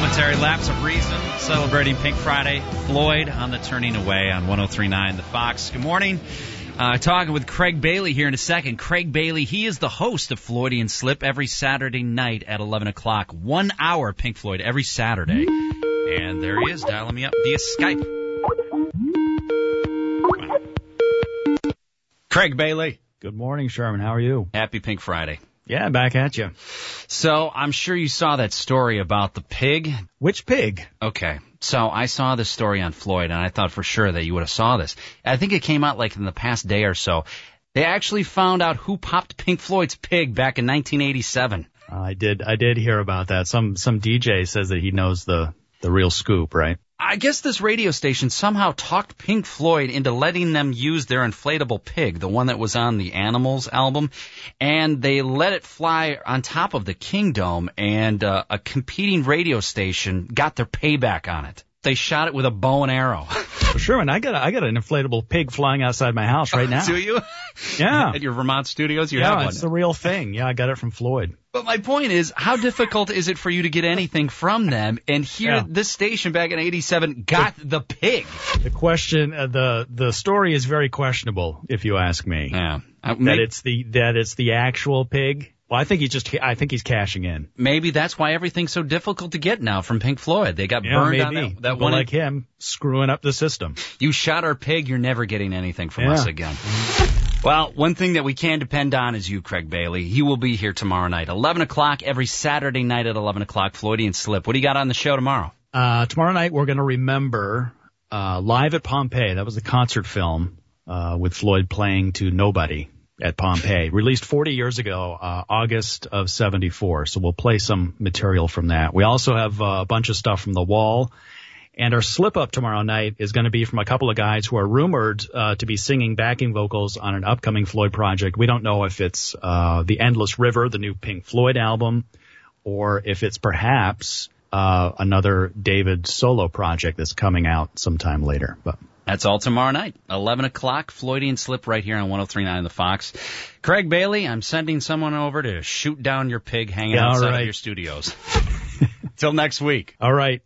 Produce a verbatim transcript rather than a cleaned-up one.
Momentary lapse of reason, celebrating Pink Friday. Floyd on the Turning Away on one oh three point nine The Fox. Good morning. Uh, talking with Craig Bailey here in a second. Craig Bailey, he is the host of Floydian Slip every Saturday night at eleven o'clock. One hour Pink Floyd every Saturday. And there he is, dialing me up via Skype. Craig Bailey. Good morning, Sherman. How are you? Happy Pink Friday. Yeah, back at you. So I'm sure you saw that story about the pig. Which pig? Okay. So I saw this story on Floyd, and I thought for sure that you would have saw this. I think it came out like in the past day or so. They actually found out who popped Pink Floyd's pig back in nineteen eighty-seven. I did I did hear about that. Some some D J says that he knows the, the real scoop, right? I guess this radio station somehow talked Pink Floyd into letting them use their inflatable pig, the one that was on the Animals album, and they let it fly on top of the Kingdome, and uh, a competing radio station got their payback on it. They shot it with a bow and arrow. Well, Sherman, I got a, I got an inflatable pig flying outside my house right now. Do you? Yeah. At your Vermont studios, you yeah, have one. it's the real thing. Yeah, I got it from Floyd. But my point is, how difficult is it for you to get anything from them? And here, Yeah. this station back in eighty-seven got the pig. The question, uh, the the story is very questionable, if you ask me. Yeah. Uh, That maybe, it's the that it's the actual pig. Well, I think he just I think he's cashing in. maybe that's why everything's so difficult to get now from Pink Floyd. They got Yeah, burned maybe. on that, that People one. like him screwing up the system. You shot our pig, you're never getting anything from Yeah. us again. Well, one thing that we can depend on is you, Craig Bailey. He will be here tomorrow night, eleven o'clock, every Saturday night at eleven o'clock, Floydian Slip. What do you got on the show tomorrow? Uh, tomorrow night we're going to remember uh, Live at Pompeii. That was the concert film uh, with Floyd playing to nobody at Pompeii, released forty years ago, uh, August of seventy-four. So we'll play some material from that. We also have uh, a bunch of stuff from The Wall. And our slip-up tomorrow night is going to be from a couple of guys who are rumored uh, to be singing backing vocals on an upcoming Floyd project. We don't know if it's uh, The Endless River, the new Pink Floyd album, or if it's perhaps uh, another David solo project that's coming out sometime later. But That's all tomorrow night, eleven o'clock, Floydian Slip right here on one oh three point nine The Fox. Craig Bailey, I'm sending someone over to shoot down your pig hanging Yeah, all outside right. of your studios. Till next week. all right.